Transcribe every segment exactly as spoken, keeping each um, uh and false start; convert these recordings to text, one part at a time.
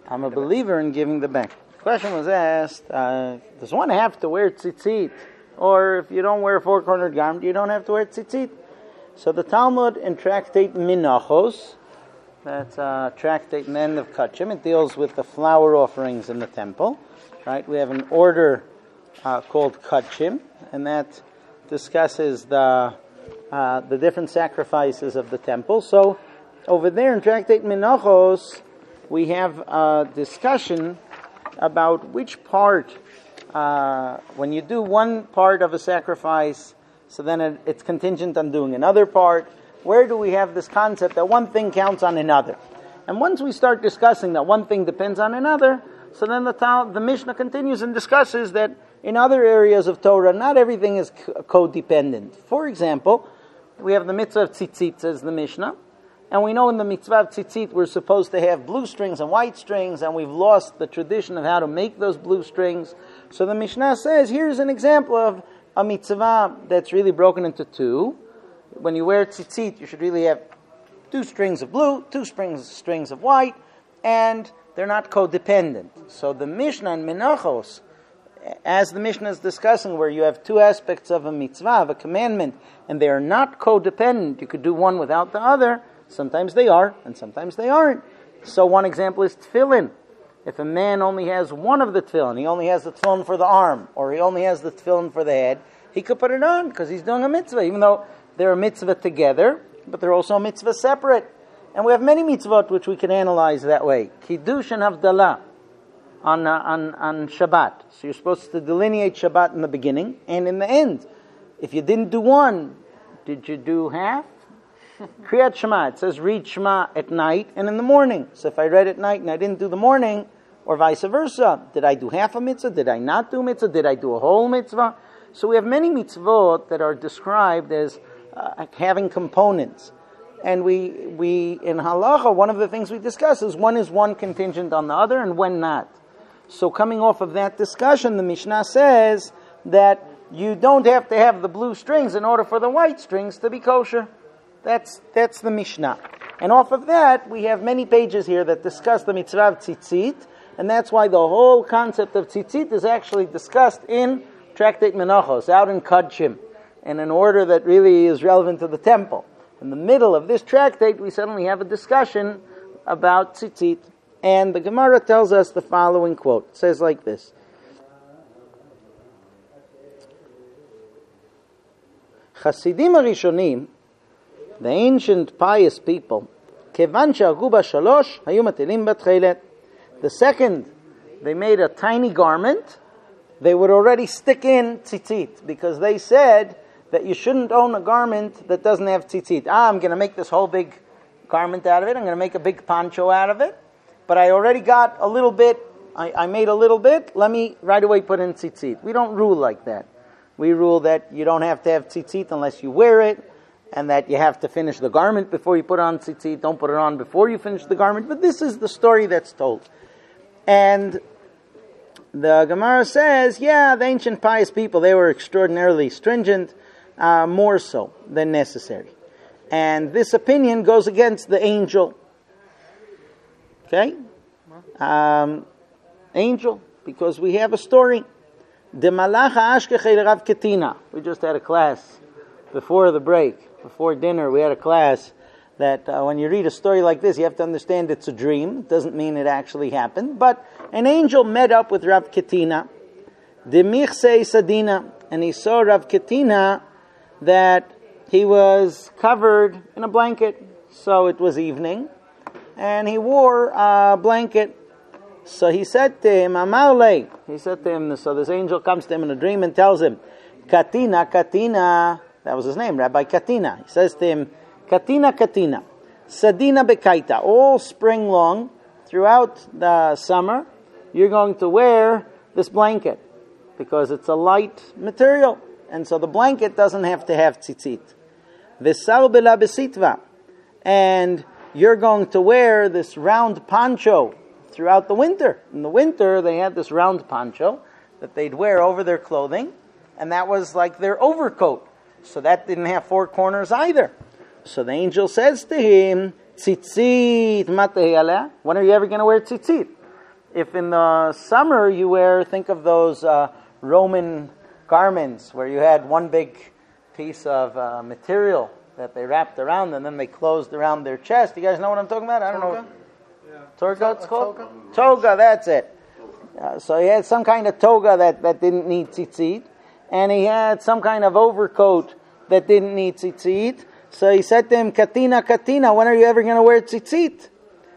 I'm a believer in giving the bank. The question was asked, uh, does one have to wear tzitzit? Or if you don't wear a four-cornered garment, you don't have to wear tzitzit. So the Talmud in Tractate Menachos, that's uh, Tractate in the end of Kachim, it deals with the flower offerings in the temple. Right? We have an order uh, called Kachim, and that discusses the uh, the different sacrifices of the temple. So over there in Tractate Menachos, we have a discussion about which part, uh, when you do one part of a sacrifice, so then it, it's contingent on doing another part. Where do we have this concept that one thing counts on another? And once we start discussing that one thing depends on another, so then the, the Mishnah continues and discusses that in other areas of Torah, not everything is codependent. For example, we have the mitzvah of tzitzit, says the Mishnah, and we know in the mitzvah of tzitzit we're supposed to have blue strings and white strings, and we've lost the tradition of how to make those blue strings. So the Mishnah says, here's an example of a mitzvah that's really broken into two. When you wear tzitzit, you should really have two strings of blue, two strings strings of white, and they're not codependent. So the Mishnah in Menachos, as the Mishnah is discussing, where you have two aspects of a mitzvah, of a commandment, and they are not codependent, you could do one without the other. Sometimes they are, and sometimes they aren't. So one example is tefillin. If a man only has one of the tefillin, he only has the tefillin for the arm, or he only has the tefillin for the head, he could put it on because he's doing a mitzvah, even though they're a mitzvah together, but they're also a mitzvah separate. And we have many mitzvot which we can analyze that way. Kiddush and Havdalah on, uh, on, on Shabbat. So you're supposed to delineate Shabbat in the beginning and in the end. If you didn't do one, did you do half? Kriyat Shema, it says read Shema at night and in the morning. So if I read at night and I didn't do the morning, or vice versa, did I do half a mitzvah? Did I not do mitzvah? Did I do a whole mitzvah? So we have many mitzvot that are described as uh, having components. And we, we in halacha, one of the things we discuss is when is one contingent on the other and when not. So coming off of that discussion, the Mishnah says that you don't have to have the blue strings in order for the white strings to be kosher. That's that's the Mishnah. And off of that, we have many pages here that discuss the mitzvah of tzitzit, and that's why the whole concept of tzitzit is actually discussed in Tractate Menachos, out in Kachim, in an order that really is relevant to the temple. In the middle of this tractate, we suddenly have a discussion about tzitzit, and the Gemara tells us the following quote. It says like this: Chasidim Arishonim, the ancient pious people, kevan she'agu b'shalosh hayu matilim b'tchelet. The second, they made a tiny garment, they would already stick in tzitzit, because they said that you shouldn't own a garment that doesn't have tzitzit. Ah, I'm going to make this whole big garment out of it, I'm going to make a big poncho out of it, but I already got a little bit, I, I made a little bit, let me right away put in tzitzit. We don't rule like that. We rule that you don't have to have tzitzit unless you wear it, and that you have to finish the garment before you put on tzitzit. Don't put it on before you finish the garment. But this is the story that's told. And the Gemara says, yeah, the ancient pious people, they were extraordinarily stringent, uh, more so than necessary. And this opinion goes against the angel. Okay? Um, angel, because we have a story. De malacha ashkechei Rav Ketina. We just had a class before the break. Before dinner, we had a class that uh, when you read a story like this, you have to understand it's a dream. It doesn't mean it actually happened. But an angel met up with Rav Ketina, Demichsei Sadina, and he saw Rav Ketina that he was covered in a blanket. So it was evening, and he wore a blanket. So he said to him, Amarle, he said to him, so this angel comes to him in a dream and tells him, Katina, Katina, that was his name, Rabbi Katina. He says to him, Katina, Katina, Sadina Bekaita, all spring long, throughout the summer, you're going to wear this blanket, because it's a light material, and so the blanket doesn't have to have tzitzit. V'sar bela besitva, and you're going to wear this round poncho throughout the winter. In the winter, they had this round poncho that they'd wear over their clothing, and that was like their overcoat. So that didn't have four corners either. So the angel says to him, Tzitzit matehiyaleh. When are you ever going to wear tzitzit? If in the summer you wear, think of those uh, Roman garments where you had one big piece of uh, material that they wrapped around and then they closed around their chest. You guys know what I'm talking about? I don't Toga? know. Yeah. Toga, it's called? Toga? Toga, that's it. Uh, so he had some kind of toga that, that didn't need tzitzit, and he had some kind of overcoat that didn't need tzitzit. So he said to him, Katina, Katina, when are you ever going to wear tzitzit?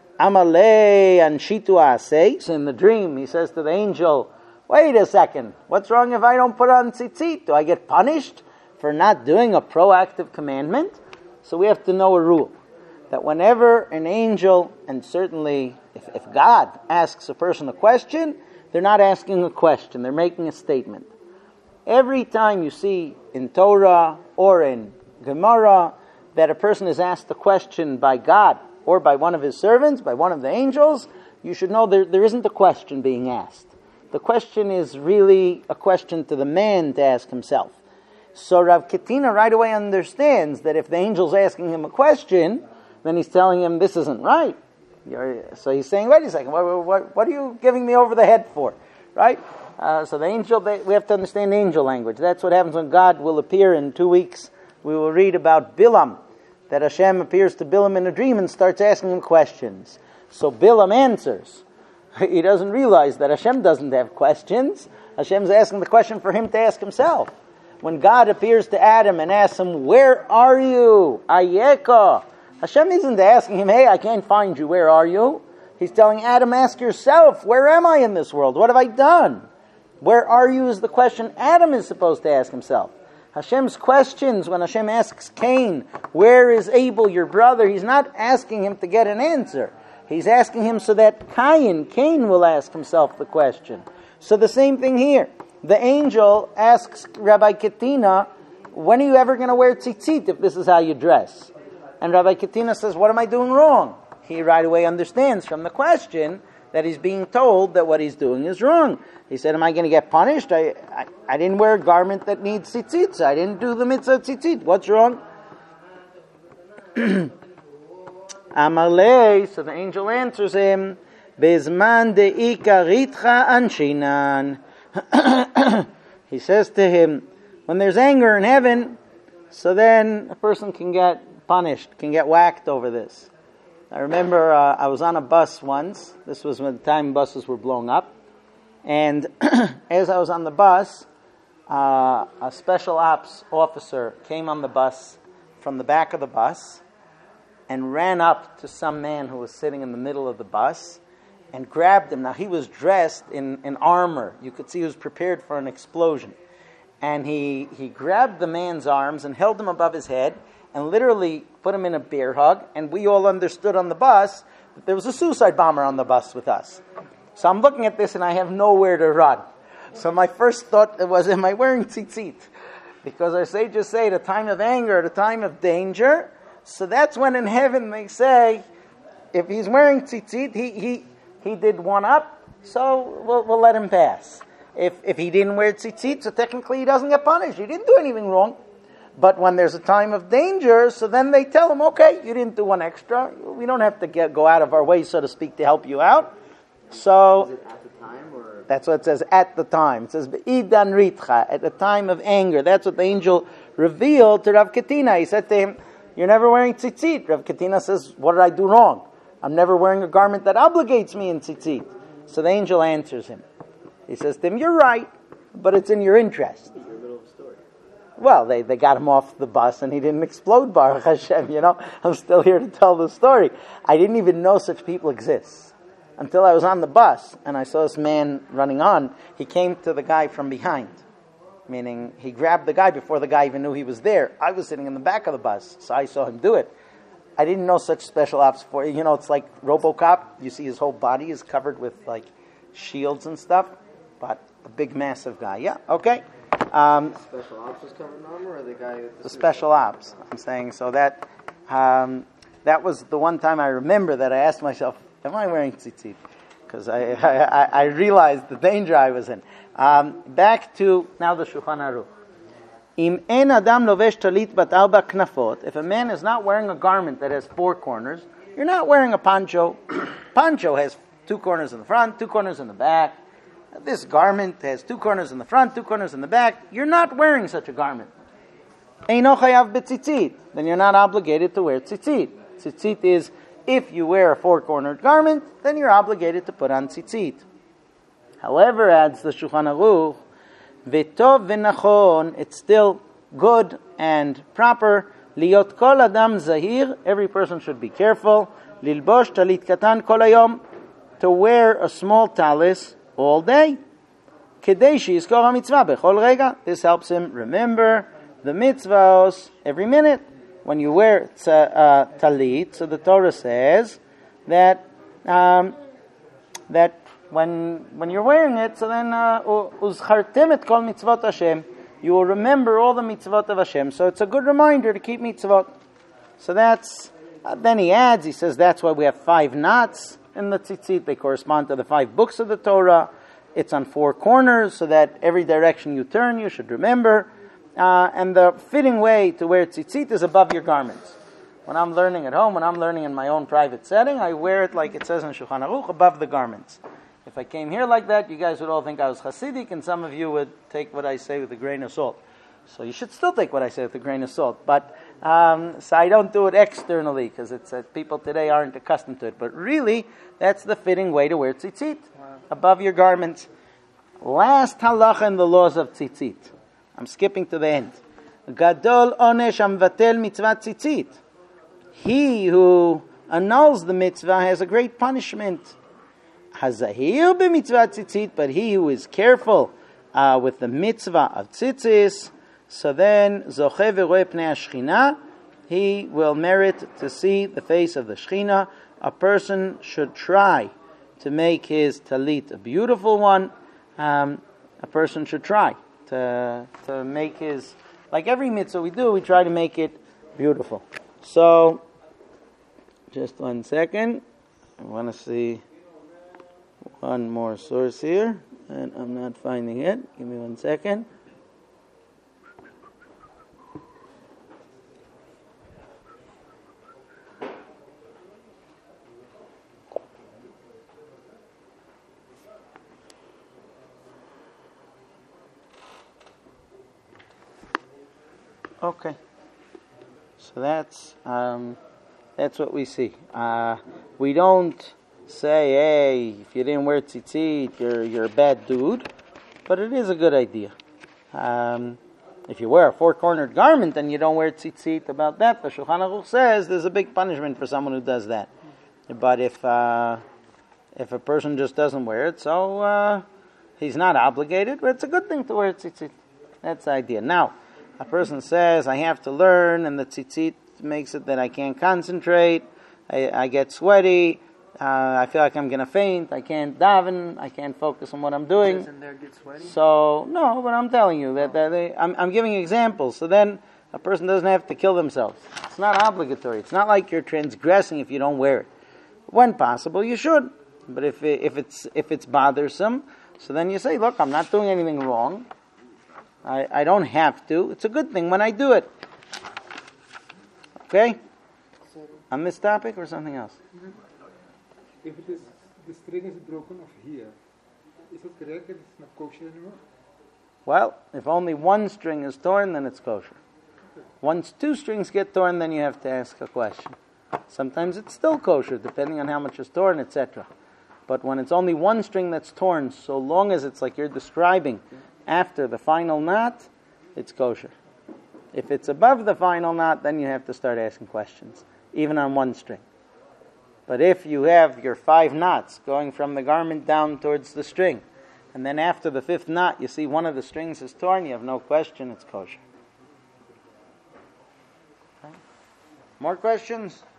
Amalei anshitu aseh. So in the dream, he says to the angel, wait a second, what's wrong if I don't put on tzitzit? Do I get punished for not doing a proactive commandment? So we have to know a rule, that whenever an angel, and certainly if, if God asks a person a question, they're not asking a question, they're making a statement. Every time you see in Torah or in Gemara that a person is asked a question by God or by one of his servants, by one of the angels, you should know there, there isn't a question being asked. The question is really a question to the man to ask himself. So Rav Ketina right away understands that if the angel's asking him a question, then he's telling him this isn't right. You're, so he's saying, wait a second, what, what, what are you giving me over the head for? Right? Uh, so the angel, they, we have to understand angel language. That's what happens when God will appear in two weeks. We will read about Bilam, that Hashem appears to Bilam in a dream and starts asking him questions. So Bilam answers. He doesn't realize that Hashem doesn't have questions. Hashem's asking the question for him to ask himself. When God appears to Adam and asks him, where are you? Ayeka. Hashem isn't asking him, hey, I can't find you, where are you? He's telling Adam, ask yourself, where am I in this world? What have I done? Where are you is the question Adam is supposed to ask himself. Hashem's questions, when Hashem asks Cain, where is Abel, your brother, he's not asking him to get an answer. He's asking him so that Cain, Cain will ask himself the question. So the same thing here. The angel asks Rabbi Ketina, when are you ever going to wear tzitzit if this is how you dress? And Rabbi Ketina says, what am I doing wrong? He right away understands from the question that he's being told that what he's doing is wrong. He said, am I going to get punished? I, I I didn't wear a garment that needs tzitzit. I didn't do the mitzvah tzitzit. What's wrong? Amalei, so the angel answers him, Bezman de'ika ritcha anshinan. He says to him, when there's anger in heaven, so then a person can get punished, can get whacked over this. I remember uh, I was on a bus once. This was when the time buses were blowing up. And as I was on the bus, uh, a special ops officer came on the bus from the back of the bus and ran up to some man who was sitting in the middle of the bus and grabbed him. Now, he was dressed in, in armor. You could see he was prepared for an explosion. And he, he grabbed the man's arms and held him above his head and literally put him in a bear hug. And we all understood on the bus that there was a suicide bomber on the bus with us. So I'm looking at this and I have nowhere to run. So my first thought was, am I wearing tzitzit? Because our sages say the time of anger, the time of danger. So that's when in heaven they say, if he's wearing tzitzit, he he he did one up, so we'll, we'll let him pass. If if he didn't wear tzitzit, so technically he doesn't get punished. He didn't do anything wrong. But when there's a time of danger, so then they tell him, okay, you didn't do one extra. We don't have to get go out of our way, so to speak, to help you out. So is it at the time, or? That's what it says, at the time. It says, Be'idan ritcha, at the time of anger. That's what the angel revealed to Rav Ketina. He said to him, you're never wearing tzitzit. Rav Ketina says, what did I do wrong? I'm never wearing a garment that obligates me in tzitzit. So the angel answers him. He says to him, you're right, but it's in your interest. It's a little story. Well, they, they got him off the bus and he didn't explode, Baruch Hashem, you know. I'm still here to tell the story. I didn't even know such people exist until I was on the bus and I saw this man running on. He came to the guy from behind, meaning he grabbed the guy before the guy even knew he was there. I was sitting in the back of the bus, so I saw him do it. I didn't know such special ops for, you know, it's like RoboCop. You see his whole body is covered with like shields and stuff, but a big, massive guy. Yeah, okay. Um, special ops was covered in armor, or the guy? With the the special ops, I'm saying. So that um, that was the one time I remember that I asked myself, am I wearing tzitzit? Because I, I I realized the danger I was in. Um, back to now the Shulchan Aruch. Im en adam lovesh talit bat arba knafot. If a man is not wearing a garment that has four corners, you're not wearing a poncho. Poncho has two corners in the front, two corners in the back. This garment has two corners in the front, two corners in the back. You're not wearing such a garment. Eino chayav b'tzitzit. Then you're not obligated to wear tzitzit. Tzitzit is, if you wear a four-cornered garment, then you're obligated to put on tzitzit. However, adds the Shulchan Aruch, v'tov v'nachon, it's still good and proper, liot kol adam zahir, every person should be careful, lilbosh talit katan kol hayom, to wear a small talis all day. Kedei sheyizkor ha-mitzvah bechol rega. This helps him remember the mitzvahs every minute. When you wear t- uh, talit, so the Torah says that um, that when when you're wearing it, so then uzchartem et kol mitzvot Hashem, you will remember all the mitzvot of Hashem. So it's a good reminder to keep mitzvot. So that's uh, then he adds. He says that's why we have five knots in the tzitzit. They correspond to the five books of the Torah. It's on four corners, so that every direction you turn, you should remember. Uh, and the fitting way to wear tzitzit is above your garments. When I'm learning at home, when I'm learning in my own private setting, I wear it like it says in Shulchan Aruch, above the garments. If I came here like that, you guys would all think I was Hasidic, and some of you would take what I say with a grain of salt. So you should still take what I say with a grain of salt. But um, so I don't do it externally, because it's uh, people today aren't accustomed to it. But really, that's the fitting way to wear tzitzit, wow. Above your garments. Last halacha in the laws of tzitzit. I'm skipping to the end. Gadol onesh amvatel mitzvah tzitzit. He who annuls the mitzvah has a great punishment. Hazahir b'mitzvah tzitzit, but he who is careful uh, with the mitzvah of tzitzis, so then zoche v'roeh pnei hashchina, he will merit to see the face of the Shechina. A person should try to make his talit a beautiful one. Um, a person should try to to make his, like every mitzvah we do, we try to make it beautiful. So, just one second. I want to see one more source here, and I'm not finding it. Give me one second. Okay, so that's um, that's what we see. Uh, we don't say, "Hey, if you didn't wear tzitzit, you're you're a bad dude," but it is a good idea. Um, if you wear a four-cornered garment and you don't wear tzitzit, about that, the Shulchan Aruch says there's a big punishment for someone who does that. But if uh, if a person just doesn't wear it, so uh, he's not obligated. But it's a good thing to wear tzitzit. That's the idea. Now, a person says, I have to learn, and the tzitzit makes it that I can't concentrate, I, I get sweaty, uh, I feel like I'm going to faint, I can't daven, I can't focus on what I'm doing. Doesn't there get sweaty? So, no, but I'm telling you, that, that they, I'm, I'm giving examples, so then a person doesn't have to kill themselves. It's not obligatory. It's not like you're transgressing if you don't wear it. When possible, you should. But if it, if it's if it's bothersome, so then you say, look, I'm not doing anything wrong. I, I don't have to. It's a good thing when I do it. Okay? On this topic or something else? If it is, the string is broken off here, is it correct that it's not kosher anymore? Well, if only one string is torn, then it's kosher. Once two strings get torn, then you have to ask a question. Sometimes it's still kosher, depending on how much is torn, et cetera. But when it's only one string that's torn, so long as it's like you're describing, after the final knot, it's kosher. If it's above the final knot, then you have to start asking questions, even on one string. But if you have your five knots going from the garment down towards the string, and then after the fifth knot, you see one of the strings is torn, you have no question, it's kosher. Okay. More questions?